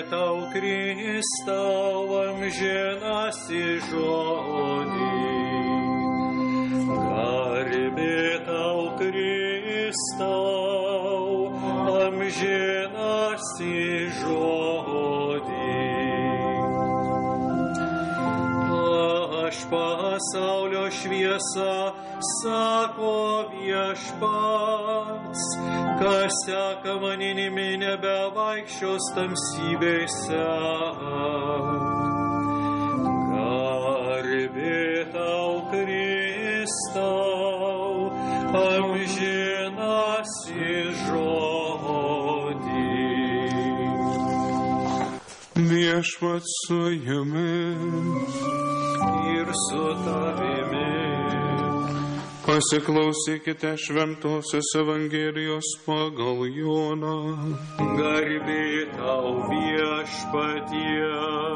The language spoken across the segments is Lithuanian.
tau, Kristau, amžinasis žodį. Garbė tau, Kristau, amžinasis žodį. Aš pasaulio šviesa, sako Viešpats, kas seka manimi, nebevaikščios tamsybėse. Garbė tau, Kristau, amžinasis žodį. Viešpats su jumis ir su tavimi. Pasiklausykite Šventosios Evangelijos pagal Joną. Garbė tau, Viešpatie.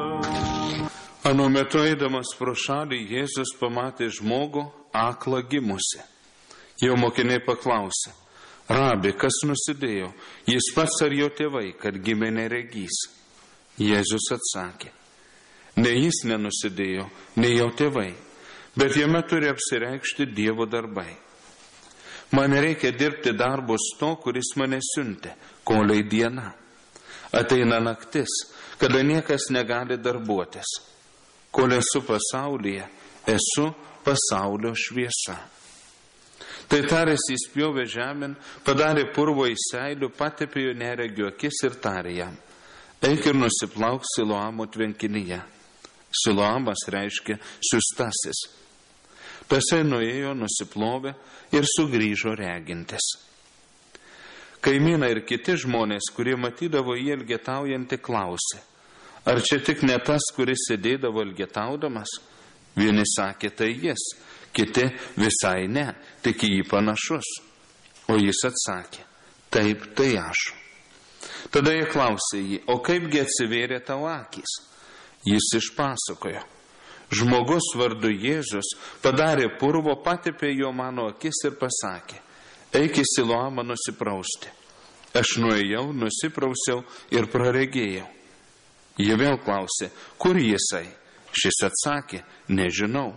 Anu metu eidamas pro šalį, Jėzus pamatė žmogų aklą gimusi. Jo mokiniai paklausė: Rabi, kas nusidėjo, jis pats ar jo tėvai, kad gimė neregys? Jėzus atsakė: Ne jis nenusidėjo, ne jo tėvai, bet jame turi apsireikšti Dievo darbai. Man reikia dirbti darbus to, kuris mane siuntė, kolei diena. Ateina naktis, kada niekas negali darbuotis. Kol esu pasaulyje, esu pasaulio šviesa. Tai tarės jis pjovė žemėn, padarė purvo į seilių, patepė jo neregio akis ir tarė jam: Eik ir nusiplauk Siloamo tvenkinyje. Siloamas reiškia siųstasis. Tasai nuėjo, nusiplovė ir sugrįžo regintis. Kaimynai ir kiti žmonės, kurie matydavo jį elgetaujantį, klausė: Ar čia tik ne tas, kuris sėdėdavo elgetaudamas? Vieni sakė: Tai jis, kiti: Visai ne, tik į jį panašus. O jis atsakė: Taip, tai aš. Tada jie klausė jį: O kaipgi atsivėrė tavo akys? Jis išpasakojo: Žmogus vardu Jėzus padarė purvo, patepė jo mano akis ir pasakė: Eik į Siloamą nusiprausti. Aš nuėjau, nusiprausiau ir praregėjau. Jie vėl klausė: Kur jisai? Šis atsakė: Nežinau.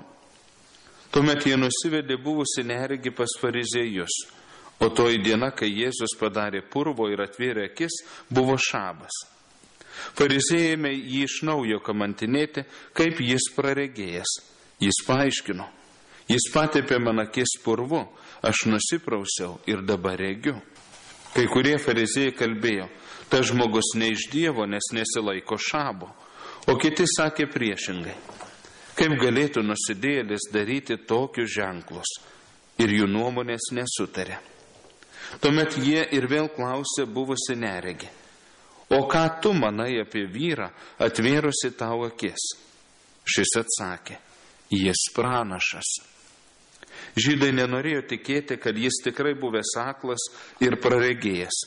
Tuomet jie nusivedė buvusi neregį pas fariziejus. O toji diena, kai Jėzus padarė purvo ir atvėrė akis, buvo šabas. Fariziejai ėmė jį iš naujo kamantinėti, kaip jis praregėjęs. Jis paaiškino: Jis patepė man akis purvu, aš nusiprausiau ir dabar regiu. Kai kurie fariziejai kalbėjo: Tas žmogus ne iš Dievo, nes nesilaiko šabo. O kiti sakė priešingai: Kaip galėtų nusidėjėlis daryti tokius ženklus? Ir jų nuomonės nesutarė. Tuomet jie ir vėl klausė buvusi neregį: O ką tu manai apie vyrą, atvėrusi tau akis? Šis atsakė: Jis pranašas. Žydai nenorėjo tikėti, kad jis tikrai buvęs aklas ir praregėjęs.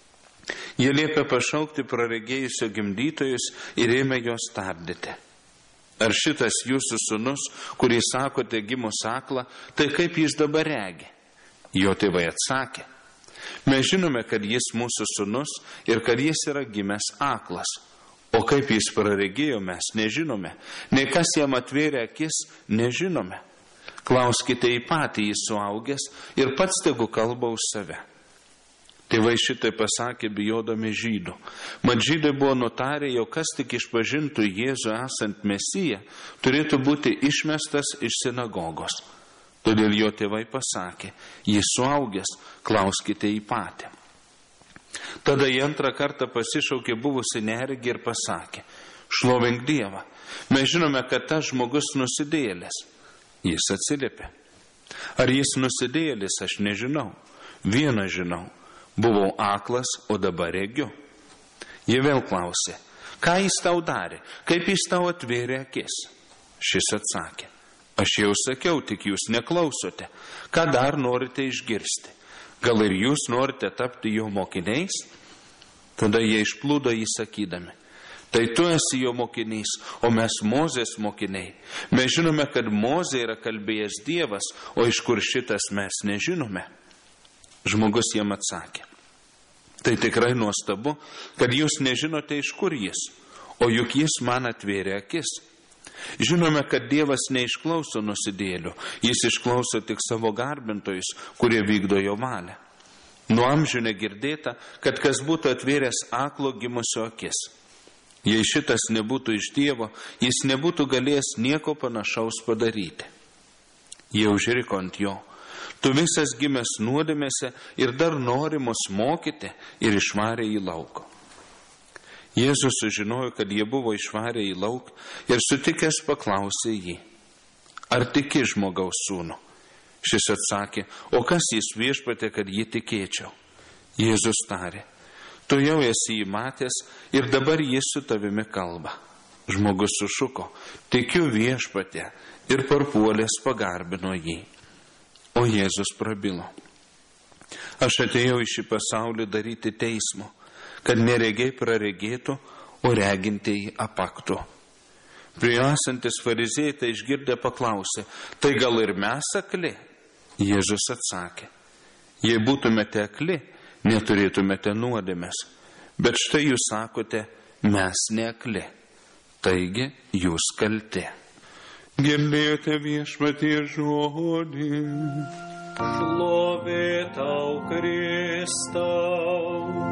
Jie liepė pašaukti praregėjusio gimdytojus ir ėmė juos tardyti. Ar šitas jūsų sūnus, kurį sakote gimus aklą, tai kaip jis dabar regi? Jo tėvai atsakė: Mes žinome, kad jis mūsų sūnus ir kad jis yra gimęs aklas. O kaip jis praregėjo, mes nežinome. Nei kas jam atvėrė akis, nežinome. Klauskite į patį, jis suaugęs ir pats tegu kalba už save. Tėvai šitai pasakė bijodami žydų. Mat žydai buvo nutarę, jog kas tik išpažintų Jėzų esant Mesiją, turėtų būti išmestas iš sinagogos. Todėl jo tėvai pasakė: Jis suaugęs, klauskite į patį. Tada jie antrą kartą pasišaukė buvusi neregį ir pasakė: Šlovink Dievą, mes žinome, kad tas žmogus nusidėjėlis. Jis atsiliepė: Ar jis nusidėjėlis, aš nežinau. Vieną žinau: buvau aklas, o dabar regiu. Jie vėl klausė: Ką jis tau darė, kaip jis tau atvėrė akis? Šis atsakė: Aš jau sakiau, tik jūs neklausote. Ką dar norite išgirsti? Gal ir jūs norite tapti jo mokiniais? Tada jie išplūdo jį sakydami: Tai tu esi jo mokinys, o mes Mozės mokiniai. Mes žinome, kad Mozė yra kalbėjęs Dievas, o iš kur šitas mes nežinome. Žmogus jam atsakė: Tai tikrai nuostabu, kad jūs nežinote, iš kur jis, o juk jis man atvėrė akis. Žinome, kad Dievas neišklauso nusidėlių, jis išklauso tik savo garbintojus, kurie vykdo jo valią. Nuo amžių negirdėta, kad kas būtų atvėręs aklo gimusio akis. Jei šitas nebūtų iš Dievo, jis nebūtų galėjęs nieko panašaus padaryti. Jie užriko ant jo: tu visas gimęs nuodėmėse ir dar nori mus mokyti, ir išvarė į lauką. Jėzus sužinojo, kad jie buvo išvarę į lauką, ir sutikęs paklausė jį: ar tiki žmogaus sūnų? Šis atsakė: o kas jis, Viešpatie, kad jį tikėčiau? Jėzus tarė: tu jau esi jį matęs ir dabar jis su tavimi kalba. Žmogus sušuko: tikiu, Viešpatie, ir parpuolęs pagarbino jį. O Jėzus prabilo: aš atėjau į šį pasaulį daryti teismo, kad neregiai praregėtų, o regintieji apaktų. Prie esantis fariziejai tai išgirdę paklausė: tai gal ir mes akli? Jėzus atsakė: jei būtumėte akli, neturėtumėte nuodėmės, bet štai jūs sakote: mes neakli, taigi jūs kalti. Girdėjote Viešpatie žodį. Šlovė tau, Kristau.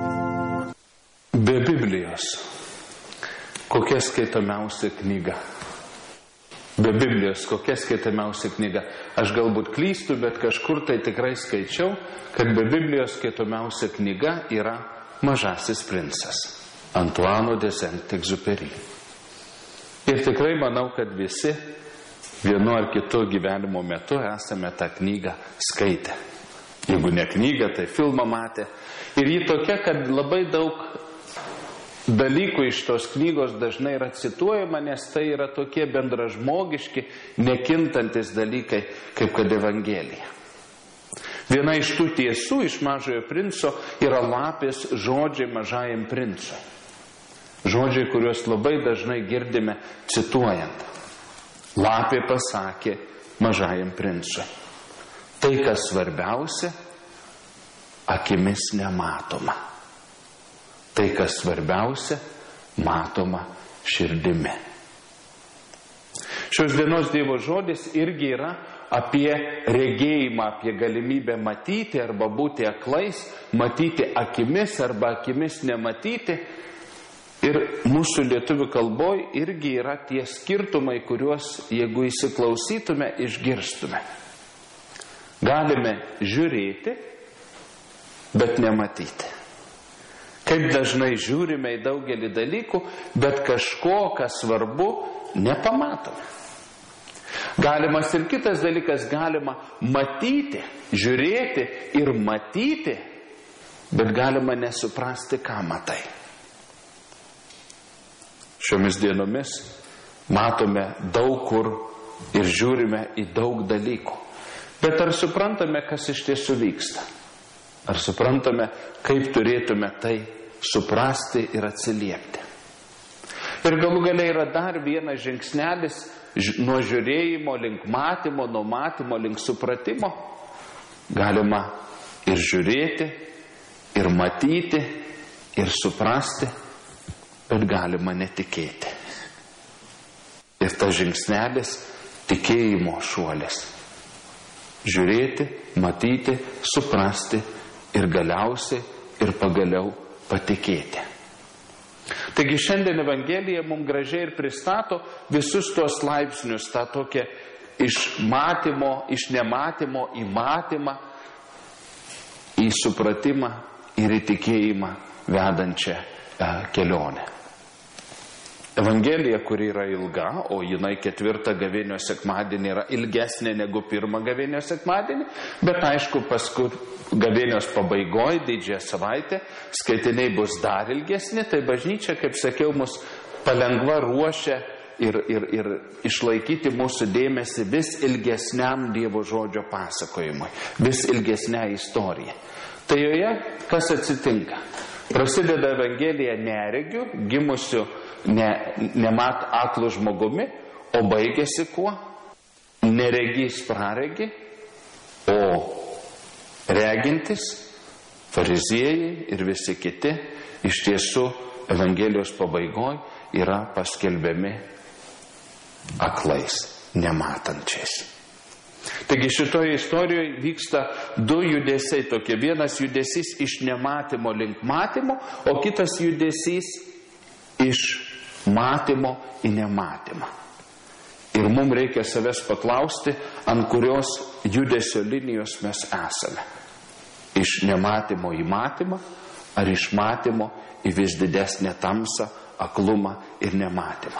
Be Biblijos kokia skaitomiausia knyga? Be Biblijos kokia skaitomiausia knyga? Aš galbūt klystu, bet kažkur tai tikrai skaičiau, kad be Biblijos skaitomiausia knyga yra Mažasis princas, Antuano de Saint-Exupéry. Ir tikrai manau, kad visi vienu ar kitu gyvenimo metu esame tą knygą skaitę. Jeigu ne knygą, tai filmą matę. Ir ji tokia, kad labai daug dalykų iš tos knygos dažnai yra cituojama, nes tai yra tokie bendražmogiški, nekintantis dalykai, kaip kad Evangelija. Viena iš tų tiesų iš Mažojo princo yra lapės žodžiai Mažajam princui. Žodžiai, kuriuos labai dažnai girdime cituojant. Lapė pasakė Mažajam princui: tai, kas svarbiausia, akimis nematoma. Tai, kas svarbiausia, matoma širdimi. Šios dienos Dievo žodis irgi yra apie regėjimą, apie galimybę matyti arba būti aklais, matyti akimis arba akimis nematyti. Ir mūsų lietuvių kalboje irgi yra tie skirtumai, kuriuos, jeigu įsiklausytume, išgirstume. Galime žiūrėti, bet nematyti. Kaip dažnai žiūrime į daugelį dalykų, bet kažko, kas svarbu, nepamatome. Galimas ir kitas dalykas, galima matyti, žiūrėti ir matyti, bet galima nesuprasti, ką matai. Šiomis dienomis matome daug kur ir žiūrime į daug dalykų. Bet ar suprantame, kas iš tiesų vyksta? Ar suprantame, kaip turėtume tai suprasti ir atsiliepti? Ir galų gale yra dar vienas žingsnelis nuo žiūrėjimo link matymo, nuo matymo link supratimo. Galima ir žiūrėti, ir matyti, ir suprasti, bet galima netikėti. Ir tas žingsnelis tikėjimo šuolis. Žiūrėti, matyti, suprasti ir galiausiai ir pagaliau patikėti. Taigi šiandien Evangelija mums gražiai ir pristato visus tuos laipsnius, tą tokią iš matymo, iš nematymo į matymą, į supratimą ir į tikėjimą vedančią kelionę. Evangelija, kuri yra ilga, o jinai 4 gavėnios sekmadienį yra ilgesnė negu 1 gavėnios sekmadienį, bet aišku, paskui gavėnios pabaigoje, didžiąją savaitę, skaitiniai bus dar ilgesni, tai bažnyčia, kaip sakiau, mus palengva ruošia ir išlaikyti mūsų dėmesį vis ilgesniam Dievo žodžio pasakojimui, vis ilgesniai istorijai. Tai joje kas atsitinka? Prasideda Evangelija neregiu, gimusiu nemat aklų žmogumi, o baigėsi kuo? Neregys praregi, o regintis Fariziejai ir visi kiti iš tiesų Evangelijos pabaigoje yra paskelbiami aklais, nematančiais. Taigi šitoje istorijoje vyksta du judesiai tokie. Vienas judesys iš nematymo link matymo, o kitas judesys iš matymo į nematymą. Ir mums reikia savęs paklausti, ant kurios judesio linijos mes esame. Iš nematymo į matymą, ar iš matymo į vis didesnę tamsą, aklumą ir nematymą.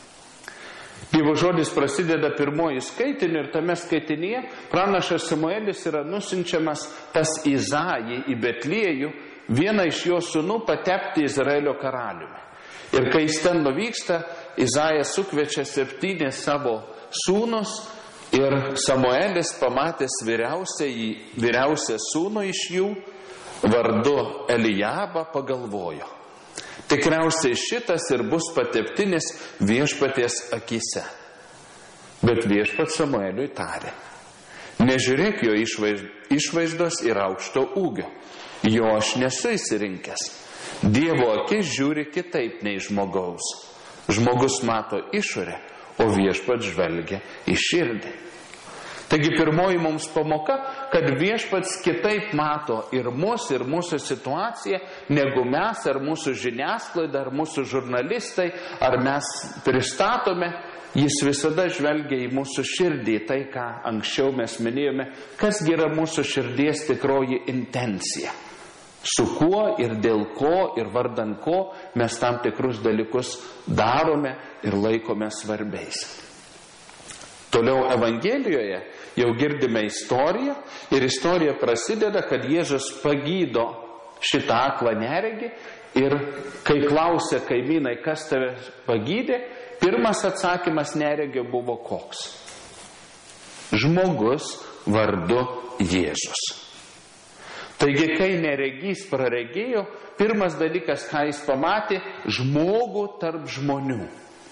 Dievo žodis prasideda pirmoji skaitiniu ir tame skaitinyje pranašas Samuelis yra nusinčiamas pas Izają į Betliejų, vieną iš jo sūnų patepti Izraelio karaliumi. Ir kai jis ten nuvyksta, Izajas sukviečia 7 savo sūnus ir Samuelis pamatęs vyriausią sūnų iš jų, vardu Elijabą, pagalvojo: tikriausiai šitas ir bus pateptinis viešpaties akyse. Bet viešpats Samueliui tarė: nežiūrėk jo išvaizdos ir aukšto ūgio, jo aš nesu įsirinkęs. Dievo akis žiūri kitaip nei žmogaus. Žmogus mato išorę, o viešpats žvelgia į širdį. Taigi pirmoji mums pamoka, kad viešpats kitaip mato ir mūsų situaciją, negu mes, ar mūsų žiniasklaida, ar mūsų žurnalistai, ar mes pristatome. Jis visada žvelgia į mūsų širdį, tai ką anksčiau mes minėjome, kasgi yra mūsų širdies tikroji intencija. Su kuo ir dėl ko ir vardan ko mes tam tikrus dalykus darome ir laikome svarbiais. Toliau Evangelijoje jau girdime istoriją ir istorija prasideda, kad Jėzus pagydo šitą aklą neregį ir kai klausė kaimynai, kas tave pagydė, pirmas atsakymas neregio buvo koks? Žmogus vardu Jėzus. Taigi, kai neregys praregėjo, pirmas dalykas, ką jis pamatė, žmogų tarp žmonių.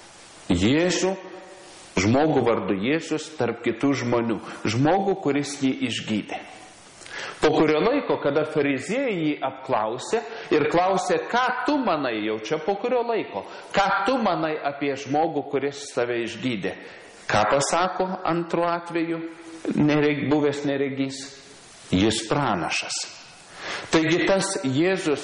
Žmogų vardu Jėzus tarp kitų žmonių. Žmogų, kuris jį išgydė. Po kurio laiko, kada fariziejai jį apklausė ir klausė, ką tu manai, jau čia po kurio laiko, ką tu manai apie žmogų, kuris tave išgydė. Ką pasako antru atveju buvęs neregys? Jis pranašas. Taigi tas Jėzus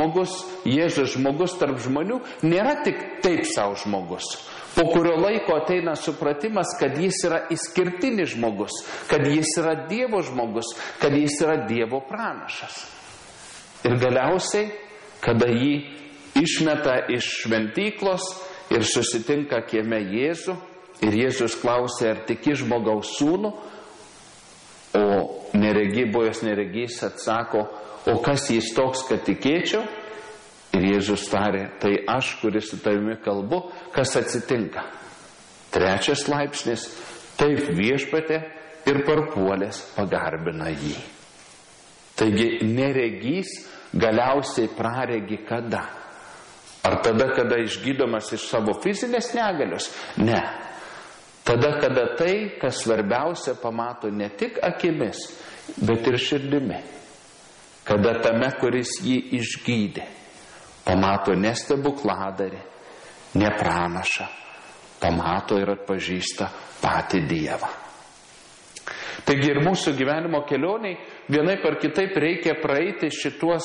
žmogus tarp žmonių nėra tik taip savo žmogus. Po kurio laiko ateina supratimas, kad jis yra išskirtinis žmogus, kad jis yra Dievo žmogus, kad jis yra Dievo pranašas. Ir galiausiai, kada jį išmeta iš šventyklos ir susitinka kieme Jėzų, ir Jėzus klausė, ar tiki žmogaus sūnų, o buvęs neregys atsako, o kas jis toks, kad tikėčiau? Ir Jėzus tarė, tai aš, kuris su tavimi kalbu, kas atsitinka? 3 laipsnis, taip viešpatė ir parpuolės pagarbina jį. Taigi neregys galiausiai praregi kada? Ar tada, kada išgydomas iš savo fizinės negalios? Ne. Tada, kada tai, kas svarbiausia, pamato ne tik akimis, bet ir širdimi. Kada tame, kuris jį išgydė, pamato ne stebukladarį, ne pranašą, pamato ir atpažįsta patį Dievą. Taigi ir mūsų gyvenimo kelioniai vienaip ar kitaip reikia praeiti šituos,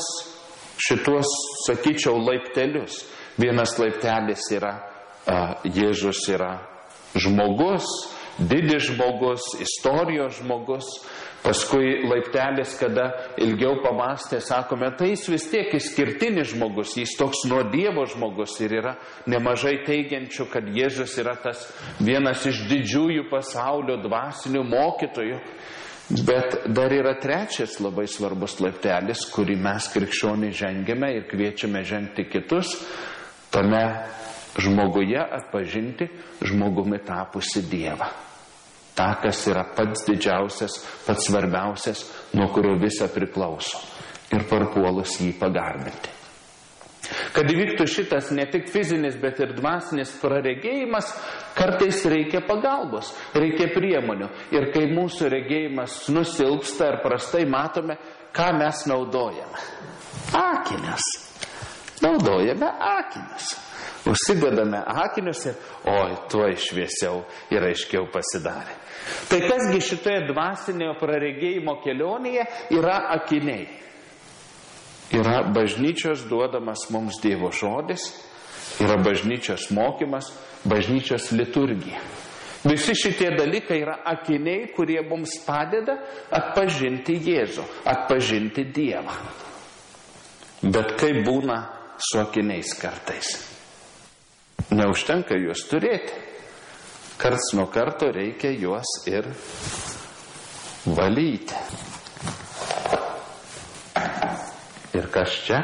sakyčiau, laiptelius. Vienas laiptelis yra, Jėzus yra žmogus, didis žmogus, istorijos žmogus. Paskui laiptelis, kada ilgiau pamastė, sakome, tai jis vis tiek išskirtinis žmogus, jis toks nuo Dievo žmogus ir yra nemažai teigiančių, kad Jėzus yra tas vienas iš didžiųjų pasaulio dvasinių mokytojų. Bet dar yra 3 labai svarbus laiptelis, kurį mes krikščionys žengiame ir kviečiame žengti kitus, tame žmoguje atpažinti žmogumi tapusi Dievą. Ta, kas yra pats didžiausias, pats svarbiausias, nuo kurio visa priklauso. Ir parpuolus jį pagarbinti. Kad įvyktų šitas ne tik fizinis, bet ir dvasinis praregėjimas, kartais reikia pagalbos, reikia priemonių. Ir kai mūsų regėjimas nusilpsta ir prastai matome, ką mes naudojame? Akinius. Naudojame akinius. Užsidedame akinius ir, tuoj šviesiau ir aiškiau pasidarė. Tai kasgi šitoje dvasinėje praregėjimo kelionėje yra akiniai? Yra bažnyčios duodamas mums Dievo žodis, yra bažnyčios mokymas, bažnyčios liturgija. Visi šitie dalykai yra akiniai, kurie mums padeda atpažinti Jėzų, atpažinti Dievą. Bet kaip būna su akiniais kartais? Neužtenka juos turėti. Karts nuo karto reikia juos ir valyti. Ir kas čia?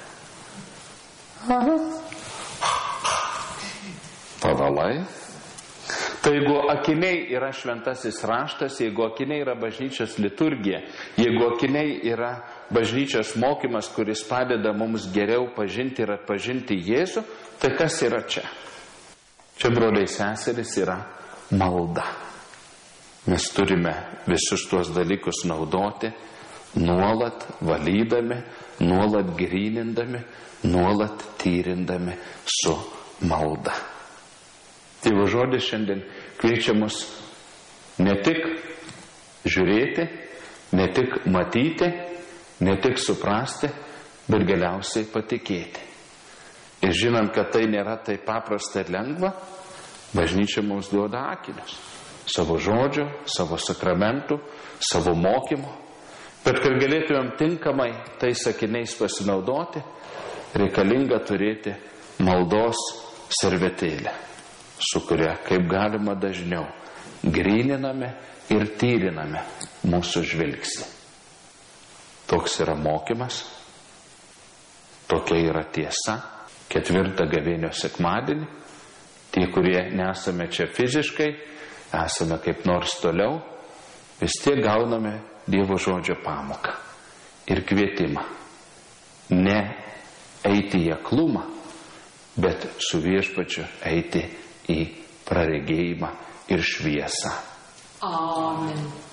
Pavalai. Tai jeigu akiniai yra šventasis raštas, jeigu akiniai yra bažnyčios liturgija, jeigu akiniai yra bažnyčios mokymas, kuris padeda mums geriau pažinti ir atpažinti Jėzų, tai kas yra čia? Čia, broliai seserys, yra malda. Mes turime visus tuos dalykus naudoti, nuolat valydami, nuolat grynindami, nuolat tyrindami su malda. Dievo žodis šiandien kviečia mus ne tik žiūrėti, ne tik matyti, ne tik suprasti, bet galiausiai patikėti. Ir žinant, kad tai nėra taip paprasta ir lengva, bažnyčia mums duoda akinius. Savo žodžio, savo sakramentų, savo mokymo. Bet kad galėtumėm tinkamai tais akiniais pasinaudoti, reikalinga turėti maldos servetėlę, su kuria kaip galima dažniau gryniname ir tyriname mūsų žvilgsnį. Toks yra mokymas, tokia yra tiesa. 4 gavėnio sekmadienį, tie, kurie nesame čia fiziškai, esame kaip nors toliau, vis tiek gauname Dievo žodžio pamoką ir kvietimą. Ne eiti į aklumą, bet su Viešpačiu eiti į praregėjimą ir šviesą. Amen.